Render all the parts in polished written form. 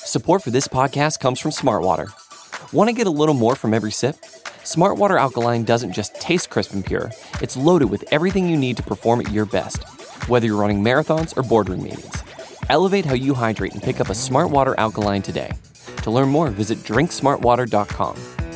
Support for this podcast comes from Smartwater. Want to get a little more from every sip? Smartwater Alkaline doesn't just taste crisp and pure, it's loaded with everything you need to perform at your best, whether you're running marathons or boardroom meetings. Elevate how you hydrate and pick up a Smartwater Alkaline today. To learn more, visit drinksmartwater.com.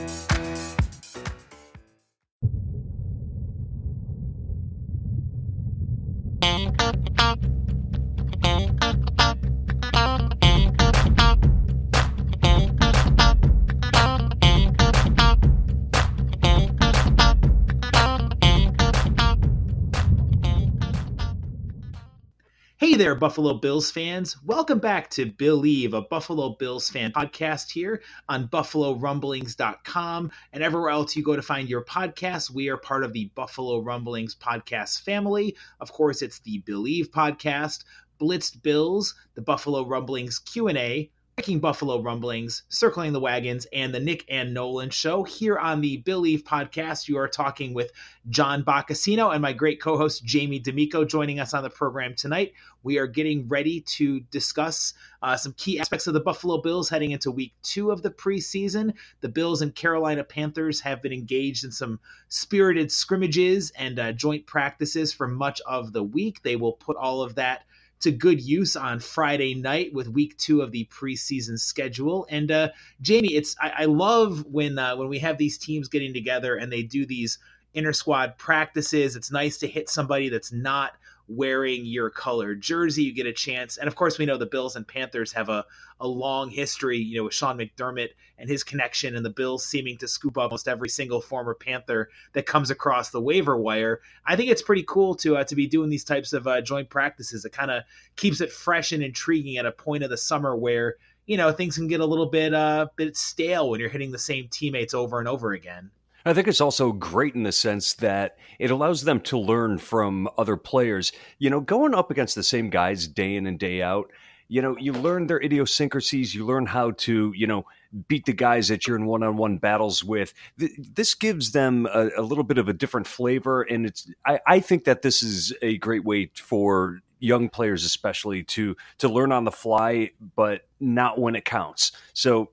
Hey there, Buffalo Bills fans. Welcome back to Believe, a Buffalo Bills fan podcast here on BuffaloRumblings.com and everywhere else you go to find your podcasts. We are part of the Buffalo Rumblings podcast family. Of course, it's the Believe podcast, Blitzed Bills, the Buffalo Rumblings Q&A, Breaking Buffalo Rumblings, Circling the Wagons, and the Nick and Nolan Show. Here on the Believe podcast, you are talking with John Boccacino and my great co-host Jamie D'Amico joining us on the program tonight. We are getting ready to discuss some key aspects of the Buffalo Bills heading into week 2 of the preseason. The Bills and Carolina Panthers have been engaged in some spirited scrimmages and joint practices for much of the week. They will put all of that to good use on Friday night with week 2 of the preseason schedule. And Jamie, I love when we have these teams getting together and they do these inter-squad practices. It's nice to hit somebody that's not wearing your colored jersey. You get a chance. And of course, we know the Bills and Panthers have a long history, with Sean McDermott and his connection, and the Bills seeming to scoop up almost every single former Panther that comes across the waiver wire. I think it's pretty cool to be doing these types of joint practices. It kind of keeps it fresh and intriguing at a point of the summer where, things can get a little bit stale when you're hitting the same teammates over and over again. I think it's also great in the sense that it allows them to learn from other players. Going up against the same guys day in and day out, you learn their idiosyncrasies. You learn how to, beat the guys that you're in one-on-one battles with. This gives them a little bit of a different flavor. And I think that this is a great way for young players especially to learn on the fly, but not when it counts. So,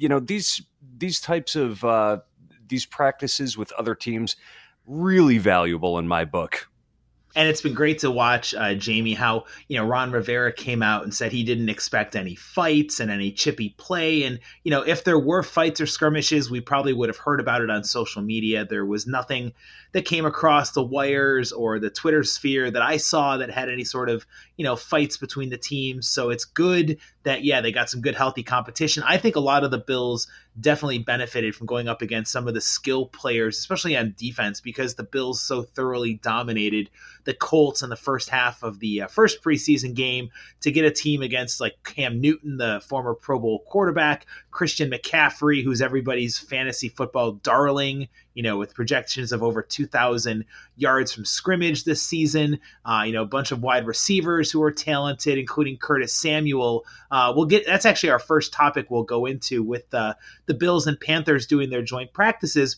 these types of these practices with other teams, really valuable in my book. And it's been great to watch, Jamie, how, Ron Rivera came out and said he didn't expect any fights and any chippy play. And, if there were fights or skirmishes, we probably would have heard about it on social media. There was nothing that came across the wires or the Twitter sphere that I saw that had any sort of, fights between the teams. So it's good that, they got some good, healthy competition. I think a lot of the Bills definitely benefited from going up against some of the skill players, especially on defense, because the Bills so thoroughly dominated the Colts in the first half of the first preseason game. To get a team against like Cam Newton, the former Pro Bowl quarterback, Christian McCaffrey, who's everybody's fantasy football darling, with projections of over 2,000 yards from scrimmage this season, a bunch of wide receivers who are talented, including Curtis Samuel. That's actually our first topic we'll go into with the Bills and Panthers doing their joint practices.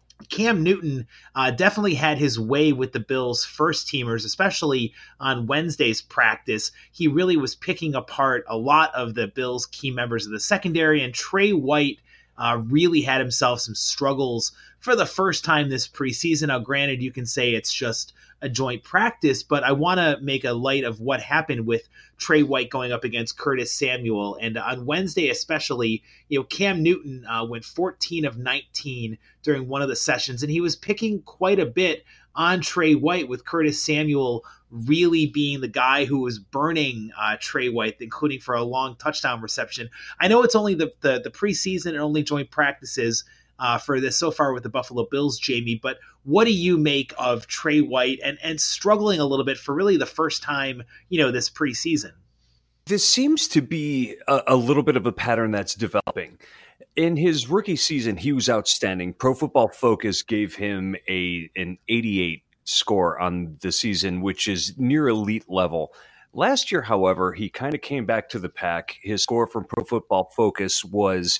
Cam Newton definitely had his way with the Bills' first teamers, especially on Wednesday's practice. He really was picking apart a lot of the Bills' key members of the secondary, and Trey White really had himself some struggles for the first time this preseason. Now, granted, you can say it's just a joint practice, but I want to make a light of what happened with Trey White going up against Curtis Samuel. And on Wednesday especially, Cam Newton went 14 of 19 during one of the sessions, and he was picking quite a bit on Trey White, with Curtis Samuel really being the guy who was burning Trey White, including for a long touchdown reception. I know it's only the preseason and only joint practices for this so far with the Buffalo Bills, Jamie, but what do you make of Trey White and struggling a little bit for really the first time, this preseason? This seems to be a little bit of a pattern that's developing. In his rookie season, he was outstanding. Pro Football Focus gave him an 88 score on the season, which is near elite level. Last year, however, he kind of came back to the pack. His score from Pro Football Focus was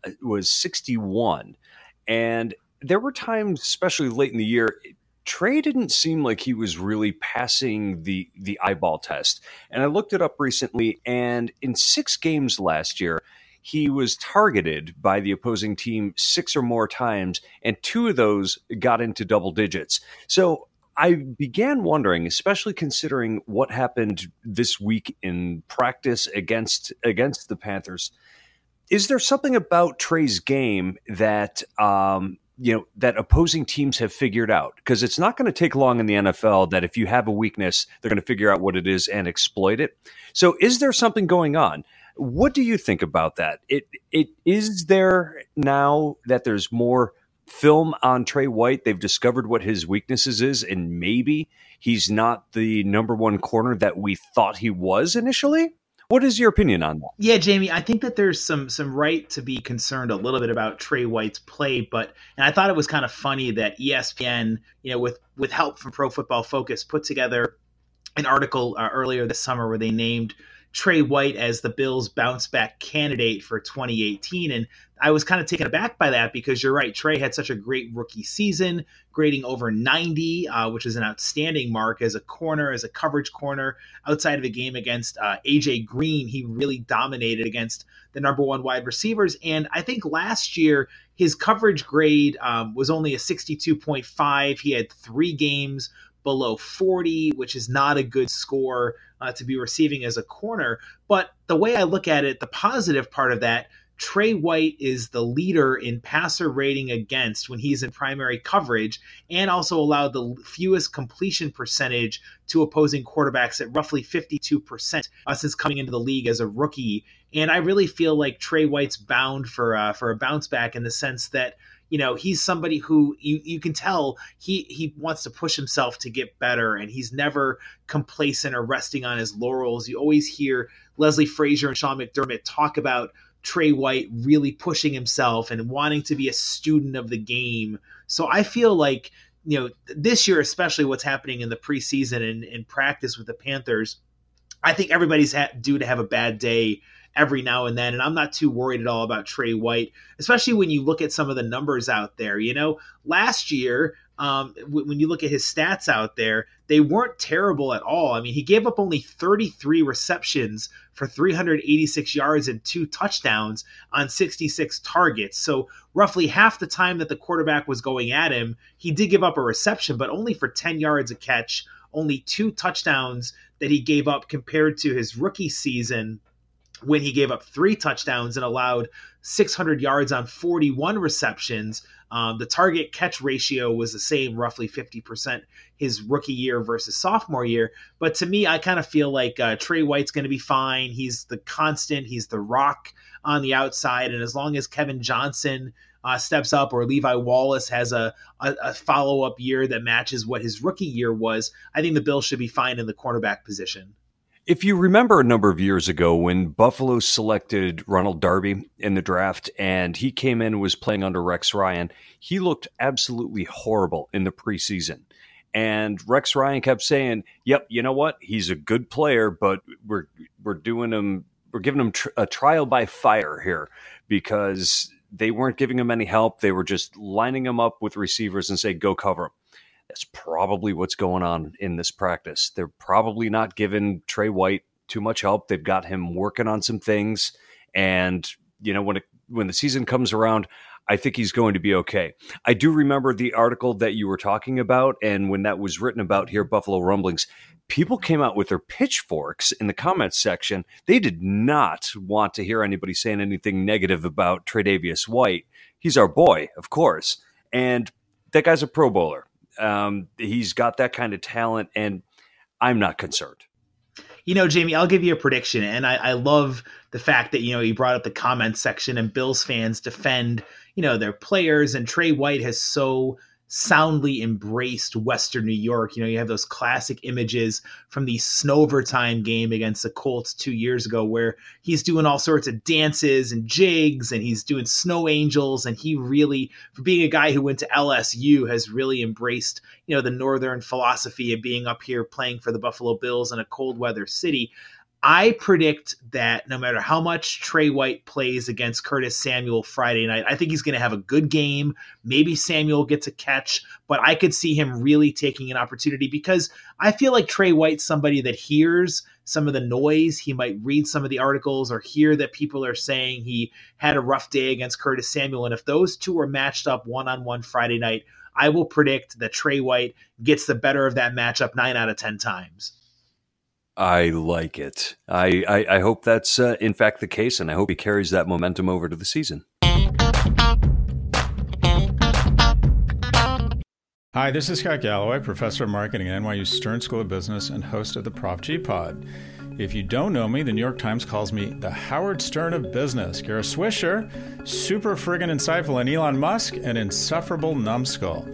61. And there were times, especially late in the year, Trey didn't seem like he was really passing the eyeball test. And I looked it up recently, and in 6 games last year, he was targeted by the opposing team 6 or more times, and 2 of those got into double digits. So I began wondering, especially considering what happened this week in practice against the Panthers, is there something about Trey's game that that opposing teams have figured out? Because it's not going to take long in the NFL that if you have a weakness, they're going to figure out what it is and exploit it. So is there something going on? What do you think about that? It is there now that there's more film on Trey White? They've discovered what his weaknesses is, and maybe he's not the number one corner that we thought he was initially? What is your opinion on that? Yeah, Jamie, I think that there's some right to be concerned a little bit about Trey White's play, and I thought it was kind of funny that ESPN, with help from Pro Football Focus, put together an article earlier this summer where they named Trey White as the Bills' bounce back candidate for 2018. And I was kind of taken aback by that because you're right. Trey had such a great rookie season, grading over 90, which is an outstanding mark as a corner, as a coverage corner. Outside of a game against AJ Green, he really dominated against the number one wide receivers. And I think last year, his coverage grade was only a 62.5. He had 3 games below 40, which is not a good score to be receiving as a corner. But the way I look at it, the positive part of that, Trey White is the leader in passer rating against when he's in primary coverage, and also allowed the fewest completion percentage to opposing quarterbacks at roughly 52% since coming into the league as a rookie. And I really feel like Trey White's bound for a bounce back in the sense that he's somebody who you can tell he wants to push himself to get better, and he's never complacent or resting on his laurels. You always hear Leslie Frazier and Sean McDermott talk about Trey White really pushing himself and wanting to be a student of the game. So I feel like, this year, especially what's happening in the preseason and in practice with the Panthers, I think everybody's due to have a bad day every now and then. And I'm not too worried at all about Trey White, especially when you look at some of the numbers out there. Last year, when you look at his stats out there, they weren't terrible at all. I mean, he gave up only 33 receptions for 386 yards and 2 touchdowns on 66 targets. So roughly half the time that the quarterback was going at him, he did give up a reception, but only for 10 yards a catch, only 2 touchdowns that he gave up compared to his rookie season, when he gave up 3 touchdowns and allowed 600 yards on 41 receptions. The target catch ratio was the same, roughly 50% his rookie year versus sophomore year. But to me, I kind of feel like Trey White's going to be fine. He's the constant. He's the rock on the outside. And as long as Kevin Johnson steps up, or Levi Wallace has a follow-up year that matches what his rookie year was, I think the Bills should be fine in the cornerback position. If you remember a number of years ago when Buffalo selected Ronald Darby in the draft and he came in and was playing under Rex Ryan, he looked absolutely horrible in the preseason. And Rex Ryan kept saying, yep, you know what? He's a good player, but we're giving him a trial by fire here because they weren't giving him any help. They were just lining him up with receivers and say, go cover him. That's probably what's going on in this practice. They're probably not giving Trey White too much help. They've got him working on some things. And, when the season comes around, I think he's going to be okay. I do remember the article that you were talking about. And when that was written about here, Buffalo Rumblings, people came out with their pitchforks in the comments section. They did not want to hear anybody saying anything negative about Tre'Davious White. He's our boy, of course. And that guy's a Pro Bowler. He's got that kind of talent, and I'm not concerned. Jamie, I'll give you a prediction, and I love the fact that, you brought up the comments section and Bills fans defend, their players, and Trey White has so soundly embraced Western New York. You have those classic images from the Snowvertime game against the Colts 2 years ago where he's doing all sorts of dances and jigs and he's doing snow angels. And he really, for being a guy who went to LSU, has really embraced, the Northern philosophy of being up here playing for the Buffalo Bills in a cold weather city. I predict that no matter how much Trey White plays against Curtis Samuel Friday night, I think he's going to have a good game. Maybe Samuel gets a catch, but I could see him really taking an opportunity because I feel like Trey White's somebody that hears some of the noise. He might read some of the articles or hear that people are saying he had a rough day against Curtis Samuel. And if those two are matched up one-on-one Friday night, I will predict that Trey White gets the better of that matchup 9 out of 10 times. I like it. I hope that's in fact the case, and I hope he carries that momentum over to the season. Hi, this is Scott Galloway, professor of marketing at NYU Stern School of Business and host of the Prop G Pod. If you don't know me, the New York Times calls me the Howard Stern of business. You're a swisher, super friggin' insightful, and Elon Musk, an insufferable numbskull.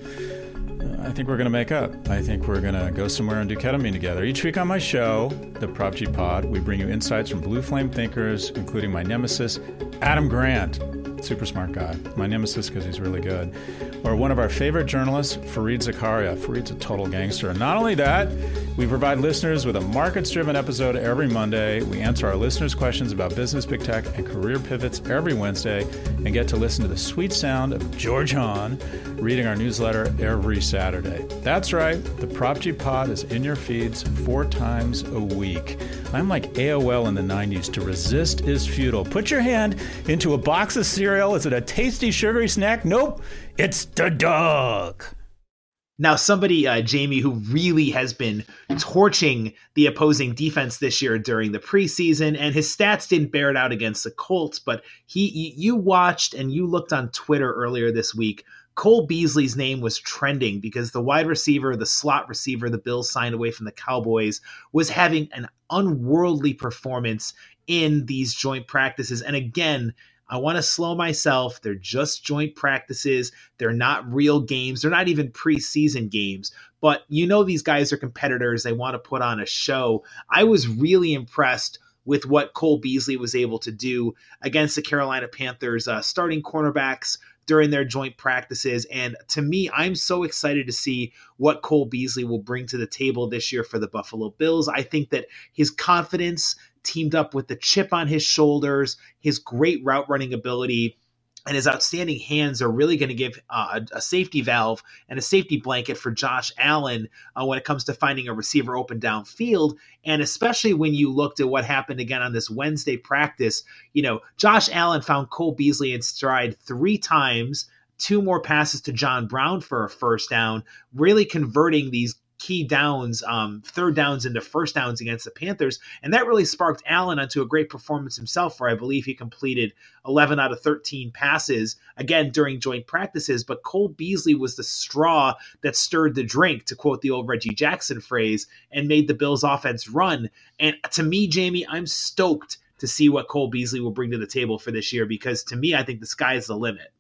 I think we're going to make up. I think we're going to go somewhere and do ketamine together. Each week on my show, the Prop G Pod, we bring you insights from blue flame thinkers, including my nemesis, Adam Grant. Super smart guy. My nemesis because he's really good. Or one of our favorite journalists, Fareed Zakaria. Fareed's a total gangster. And not only that, we provide listeners with a markets-driven episode every Monday. We answer our listeners' questions about business, big tech, and career pivots every Wednesday, and get to listen to the sweet sound of George Hahn reading our newsletter every Saturday. That's right. The Prop G Pod is in your feeds 4 times a week. I'm like AOL in the 90s. To resist is futile. Put your hand into a box of cereal. Is it a tasty, sugary snack? Nope. It's the dog. Now, somebody, Jamie, who really has been torching the opposing defense this year during the preseason, and his stats didn't bear it out against the Colts, but you watched and you looked on Twitter earlier this week. Cole Beasley's name was trending because the wide receiver, the slot receiver the Bills signed away from the Cowboys, was having an unworldly performance in these joint practices. And again, I want to slow myself. They're just joint practices. They're not real games. They're not even preseason games. But you know these guys are competitors. They want to put on a show. I was really impressed with what Cole Beasley was able to do against the Carolina Panthers, starting cornerbacks during their joint practices. And to me, I'm so excited to see what Cole Beasley will bring to the table this year for the Buffalo Bills. I think that his confidence teamed up with the chip on his shoulders, his great route running ability, and his outstanding hands are really going to give a safety valve and a safety blanket for Josh Allen when it comes to finding a receiver open downfield. And especially when you looked at what happened again on this Wednesday practice, Josh Allen found Cole Beasley in stride 3 times, 2 more passes to John Brown for a first down, really converting these key downs, 3rd downs into 1st downs against the Panthers. And that really sparked Allen onto a great performance himself, where I believe he completed 11 out of 13 passes, again, during joint practices. But Cole Beasley was the straw that stirred the drink, to quote the old Reggie Jackson phrase, and made the Bills offense run. And to me, Jamie, I'm stoked to see what Cole Beasley will bring to the table for this year, because to me, I think the sky is the limit.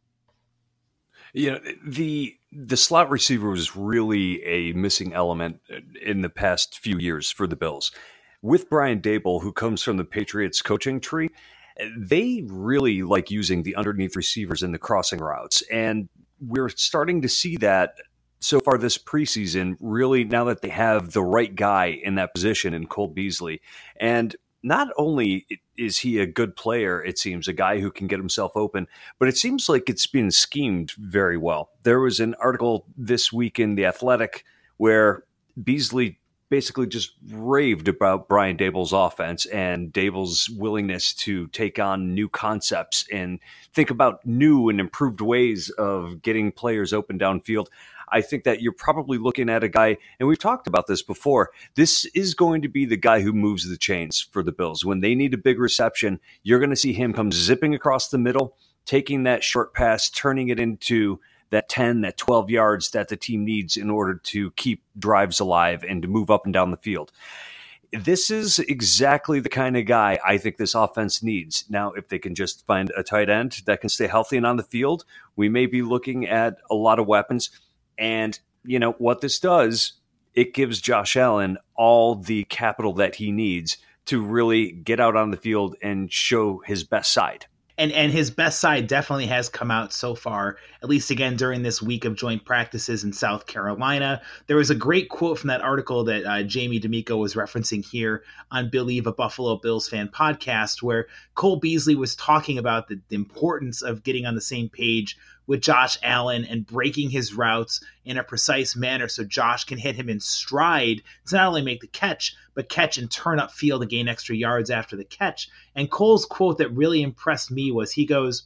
The slot receiver was really a missing element in the past few years for the Bills. With Brian Daboll, who comes from the Patriots coaching tree, they really like using the underneath receivers in the crossing routes. And we're starting to see that so far this preseason, really, now that they have the right guy in that position in Cole Beasley. And not only is he a good player, it seems, a guy who can get himself open, but it seems like it's been schemed very well. There was an article this week in The Athletic where Beasley basically just raved about Brian Daboll's offense and Daboll's willingness to take on new concepts and think about new and improved ways of getting players open downfield. I think that you're probably looking at a guy, and we've talked about this before, this is going to be the guy who moves the chains for the Bills. When they need a big reception, you're going to see him come zipping across the middle, taking that short pass, turning it into that 10, that 12 yards that the team needs in order to keep drives alive and to move up and down the field. This is exactly the kind of guy I think this offense needs. Now, if they can just find a tight end that can stay healthy and on the field, we may be looking at a lot of weapons. And what this does, it gives Josh Allen all the capital that he needs to really get out on the field and show his best side. And his best side definitely has come out so far, at least again during this week of joint practices in South Carolina. There was a great quote from that article that Jamie D'Amico was referencing here on Believe, a Buffalo Bills fan podcast, where Cole Beasley was talking about the importance of getting on the same page with Josh Allen and breaking his routes in a precise manner so Josh can hit him in stride to not only make the catch, but catch and turn up field and gain extra yards after the catch. And Cole's quote that really impressed me was he goes,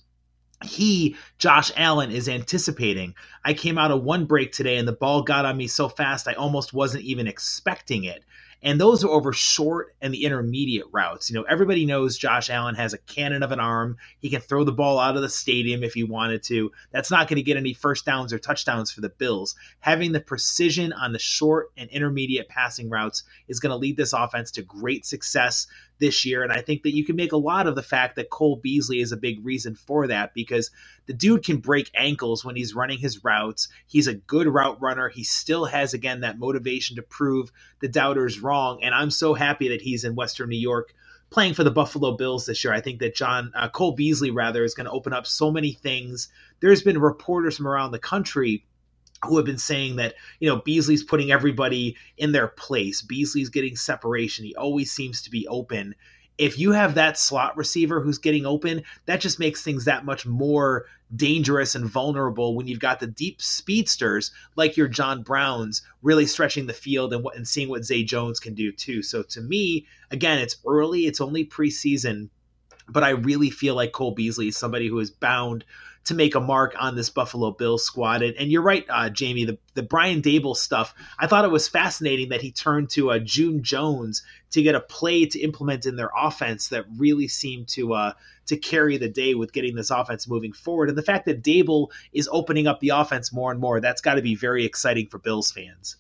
Josh Allen, is anticipating. I came out of one break today and the ball got on me so fast I almost wasn't even expecting it. And those are over short and the intermediate routes. Everybody knows Josh Allen has a cannon of an arm. He can throw the ball out of the stadium if he wanted to. That's not going to get any first downs or touchdowns for the Bills. Having the precision on the short and intermediate passing routes is going to lead this offense to great success this year. And I think that you can make a lot of the fact that Cole Beasley is a big reason for that, because the dude can break ankles when he's running his routes. He's a good route runner. He still has, again, that motivation to prove the doubters wrong. And I'm so happy that he's in Western New York playing for the Buffalo Bills this year. I think that Cole Beasley is going to open up so many things. There's been reporters from around the country who have been saying that, Beasley's putting everybody in their place. Beasley's getting separation. He always seems to be open. If you have that slot receiver who's getting open, that just makes things that much more dangerous and vulnerable when you've got the deep speedsters like your John Browns really stretching the field and seeing what Zay Jones can do too. So to me, again, it's early, it's only preseason, but I really feel like Cole Beasley is somebody who is bound to make a mark on this Buffalo Bills squad. And you're right, Jamie, the Brian Daboll stuff, I thought it was fascinating that he turned to June Jones to get a play to implement in their offense that really seemed to carry the day with getting this offense moving forward. And the fact that Daboll is opening up the offense more and more, that's got to be very exciting for Bills fans.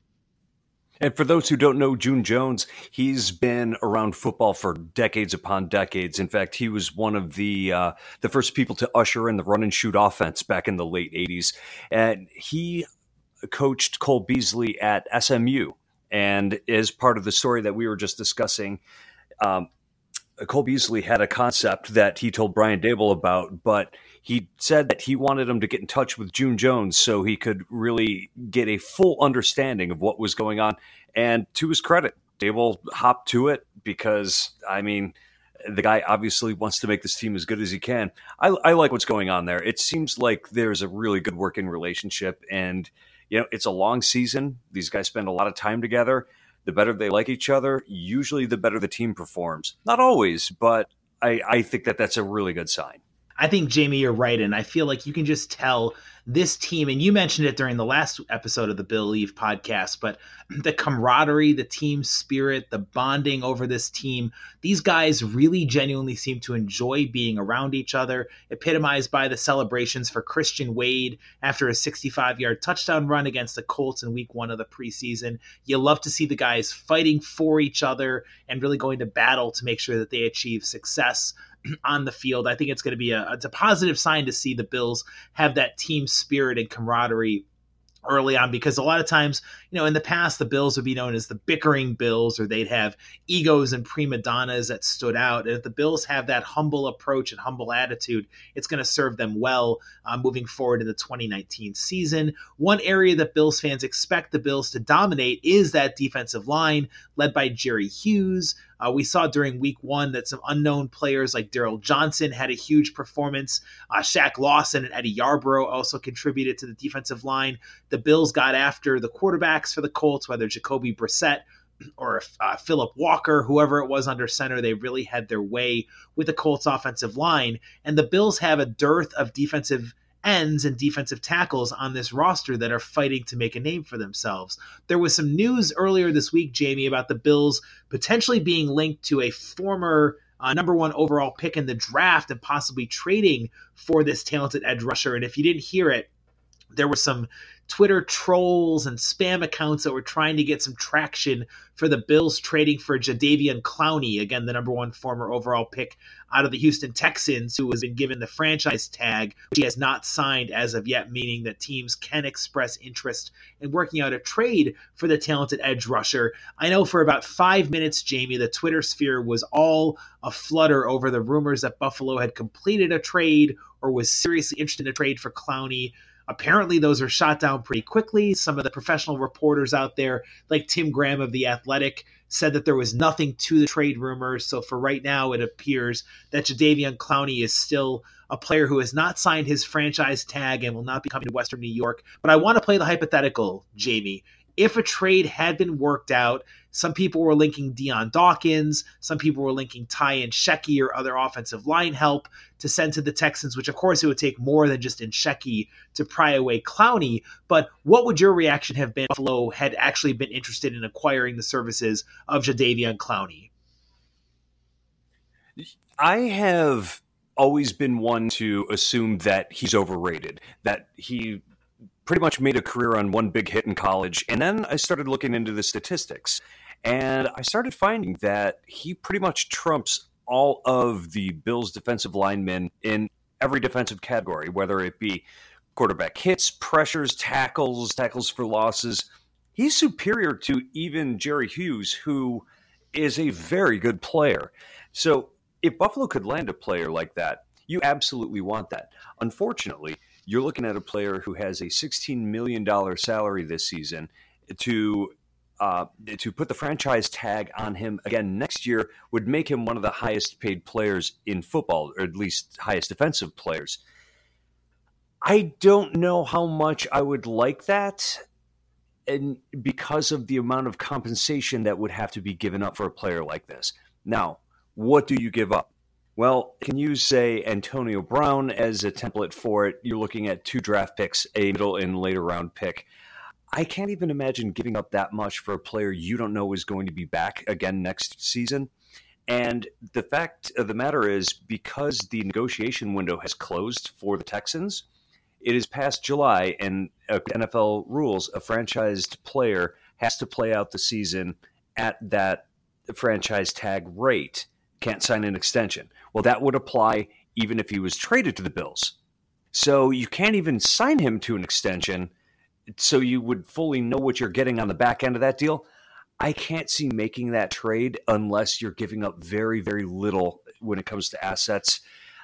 And for those who don't know June Jones, he's been around football for decades upon decades. In fact, he was one of the first people to usher in the run and shoot offense back in the late 80s. And he coached Cole Beasley at SMU. And as part of the story that we were just discussing, Cole Beasley had a concept that he told Brian Daboll about, but he said that he wanted him to get in touch with June Jones so he could really get a full understanding of what was going on. And to his credit, Daboll hopped to it because, the guy obviously wants to make this team as good as he can. I like what's going on there. It seems like there's a really good working relationship, and it's a long season. These guys spend a lot of time together. The better they like each other, usually the better the team performs. Not always, but I think that that's a really good sign. I think, Jamie, you're right. And I feel like you can just tell this team, and you mentioned it during the last episode of the Believe podcast, but the camaraderie, the team spirit, the bonding over this team, these guys really genuinely seem to enjoy being around each other, epitomized by the celebrations for Christian Wade after a 65-yard touchdown run against the Colts in week 1 of the preseason. You love to see the guys fighting for each other and really going to battle to make sure that they achieve success on the field. I think it's going to be a positive sign to see the Bills have that team spirit and camaraderie early on, because a lot of times, in the past, the Bills would be known as the bickering Bills, or they'd have egos and prima donnas that stood out. And if the Bills have that humble approach and humble attitude, it's going to serve them well moving forward in the 2019 season. One area that Bills fans expect the Bills to dominate is that defensive line led by Jerry Hughes. We saw during week 1 that some unknown players like Daryl Johnson had a huge performance. Shaq Lawson and Eddie Yarbrough also contributed to the defensive line. The Bills got after the quarterbacks for the Colts, whether Jacoby Brissett or Philip Walker, whoever it was under center. They really had their way with the Colts offensive line. And the Bills have a dearth of defensive ends and defensive tackles on this roster that are fighting to make a name for themselves. There was some news earlier this week, Jamie, about the Bills potentially being linked to a former number 1 overall pick in the draft and possibly trading for this talented edge rusher. And if you didn't hear it, there were some Twitter trolls and spam accounts that were trying to get some traction for the Bills trading for Jadeveon Clowney, again, the number 1 former overall pick out of the Houston Texans, who has been given the franchise tag, which he has not signed as of yet, meaning that teams can express interest in working out a trade for the talented edge rusher. I know for about 5 minutes, Jamie, the Twitter sphere was all aflutter over the rumors that Buffalo had completed a trade or was seriously interested in a trade for Clowney. Apparently, those are shot down pretty quickly. Some of the professional reporters out there, like Tim Graham of The Athletic, said that there was nothing to the trade rumors. So for right now, it appears that Jadeveon Clowney is still a player who has not signed his franchise tag and will not be coming to Western New York. But I want to play the hypothetical, Jamie. If a trade had been worked out, some people were linking Dion Dawkins, some people were linking Ty Nsekhe or other offensive line help to send to the Texans, which of course it would take more than just Nsekhe to pry away Clowney. But what would your reaction have been if Buffalo had actually been interested in acquiring the services of Jadeveon Clowney? I have always been one to assume that he's overrated, that he pretty much made a career on one big hit in college. And then I started looking into the statistics, and I started finding that he pretty much trumps all of the Bills' defensive linemen in every defensive category, whether it be quarterback hits, pressures, tackles for losses. He's superior to even Jerry Hughes, who is a very good player. So if Buffalo could land a player like that, you absolutely want that. Unfortunately, you're looking at a player who has a $16 million salary this season. To put the franchise tag on him again next year would make him one of the highest paid players in football, or at least highest defensive players. I don't know how much I would like that, and because of the amount of compensation that would have to be given up for a player like this. Now, what do you give up? Well, can you say Antonio Brown as a template for it? You're looking at 2 draft picks, a middle and later round pick. I can't even imagine giving up that much for a player you don't know is going to be back again next season. And the fact of the matter is, because the negotiation window has closed for the Texans, it is past July, and NFL rules, a franchised player has to play out the season at that franchise tag rate. Can't sign an extension. Well, that would apply even if he was traded to the Bills. So you can't even sign him to an extension, so you would fully know what you're getting on the back end of that deal. I can't see making that trade unless you're giving up very, very little when it comes to assets.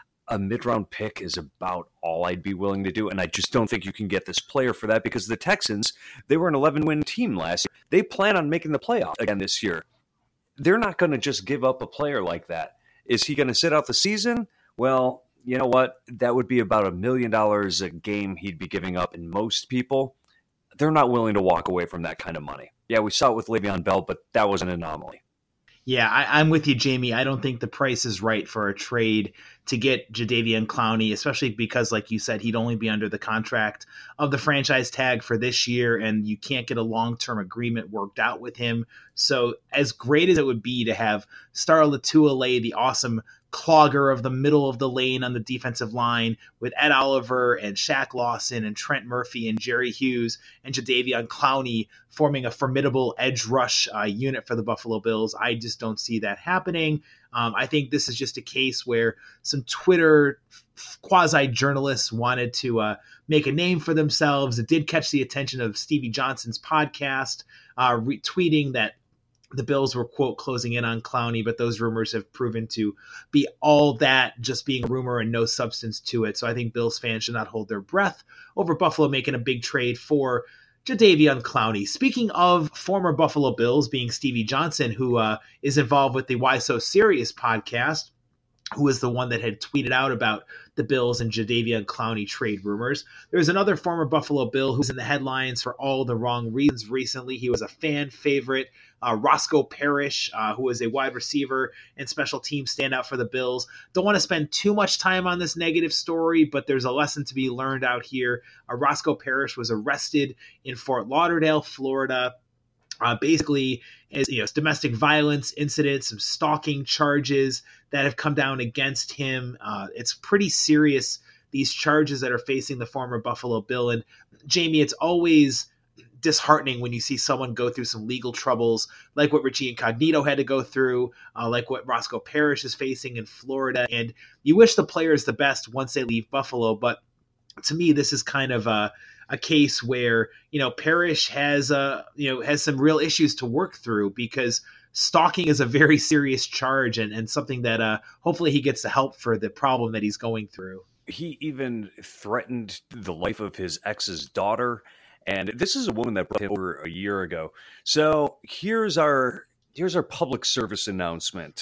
A mid-round pick is about all I'd be willing to do, and I just don't think you can get this player for that, because the Texans, they were an 11-win team last year. They plan on making the playoff again this year. They're not going to just give up a player like that. Is he going to sit out the season? Well, you know what? That would be about $1 million a game he'd be giving up, and most people, they're not willing to walk away from that kind of money. Yeah, we saw it with Le'Veon Bell, but that was an anomaly. Yeah, I'm with you, Jamie. I don't think the price is right for a trade to get Jadeveon Clowney, especially because, like you said, he'd only be under the contract of the franchise tag for this year, and you can't get a long-term agreement worked out with him. So as great as it would be to have Star Latualay, the awesome clogger of the middle of the lane on the defensive line, with Ed Oliver and Shaq Lawson and Trent Murphy and Jerry Hughes and Jadeveon Clowney forming a formidable edge rush unit for the Buffalo Bills, I just don't see that happening. I think this is just a case where some Twitter quasi-journalists wanted to make a name for themselves. It did catch the attention of Stevie Johnson's podcast, retweeting that the Bills were, quote, closing in on Clowney, but those rumors have proven to be all that, just being a rumor and no substance to it. So I think Bills fans should not hold their breath over Buffalo making a big trade for Jadeveon Clowney. Speaking of former Buffalo Bills, being Stevie Johnson, who is involved with the Why So Serious podcast, who was the one that had tweeted out about the Bills and Jadeveon Clowney trade rumors. There's another former Buffalo Bill who's in the headlines for all the wrong reasons recently. He was a fan favorite, Roscoe Parrish, who was a wide receiver and special team standout for the Bills. Don't want to spend too much time on this negative story, but there's a lesson to be learned out here. Roscoe Parrish was arrested in Fort Lauderdale, Florida, basically as domestic violence incidents, some stalking charges that have come down against him. It's pretty serious, these charges that are facing the former Buffalo Bill. And Jamie, it's always disheartening when you see someone go through some legal troubles like what Richie Incognito had to go through, like what Roscoe Parrish is facing in Florida. And you wish the players the best once they leave Buffalo. But to me, this is kind of a case where, Parrish has some real issues to work through, because stalking is a very serious charge and something that hopefully he gets the help for the problem that he's going through. He even threatened the life of his ex's daughter. And this is a woman that brought him over a year ago. So here's our public service announcement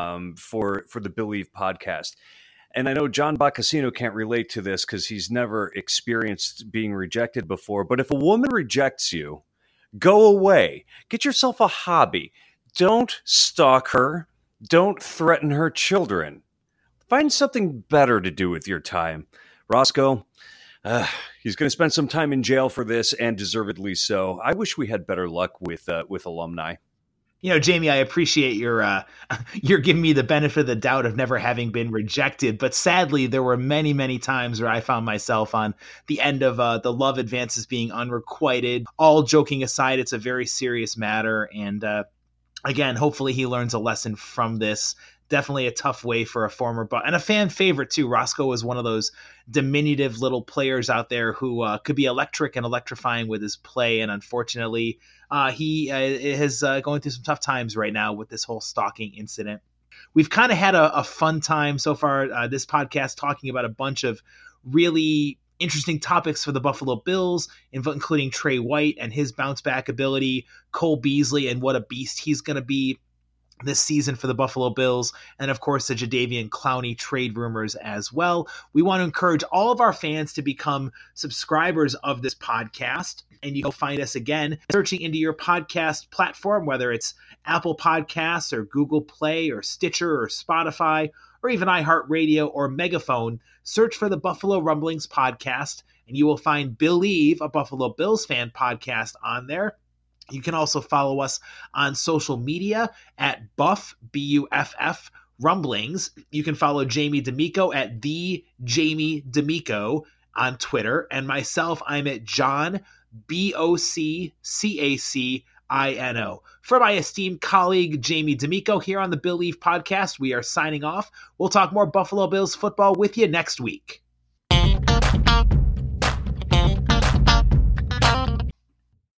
for the Believe podcast. And I know John Boccacino can't relate to this because he's never experienced being rejected before. But if a woman rejects you, go away. Get yourself a hobby. Don't stalk her. Don't threaten her children. Find something better to do with your time. Roscoe, he's going to spend some time in jail for this, and deservedly so. I wish we had better luck with alumni. You know, Jamie, I appreciate your you're giving me the benefit of the doubt of never having been rejected. But sadly, there were many, many times where I found myself on the end of the love advances being unrequited. All joking aside, it's a very serious matter. And again, hopefully he learns a lesson from this. Definitely a tough way for a former Buck and a fan favorite too. Roscoe was one of those diminutive little players out there who could be electric and electrifying with his play. And unfortunately, he is going through some tough times right now with this whole stalking incident. We've kind of had a fun time so far, this podcast, talking about a bunch of really interesting topics for the Buffalo Bills, including Trey White and his bounce back ability, Cole Beasley and what a beast he's going to be this season for the Buffalo Bills, and of course the Jadeveon Clowney trade rumors as well. We want to encourage all of our fans to become subscribers of this podcast, and you can find us again searching into your podcast platform, whether it's Apple Podcasts or Google Play or Stitcher or Spotify or even iHeartRadio or Megaphone. Search for the Buffalo Rumblings podcast, and you will find Believe, a Buffalo Bills fan podcast, on there. You can also follow us on social media at Buff, B-U-F-F, Rumblings. You can follow Jamie D'Amico at The Jamie D'Amico on Twitter. And myself, I'm at John, B-O-C-C-A-C-I-N-O. For my esteemed colleague, Jamie D'Amico, here on the Believe podcast, we are signing off. We'll talk more Buffalo Bills football with you next week.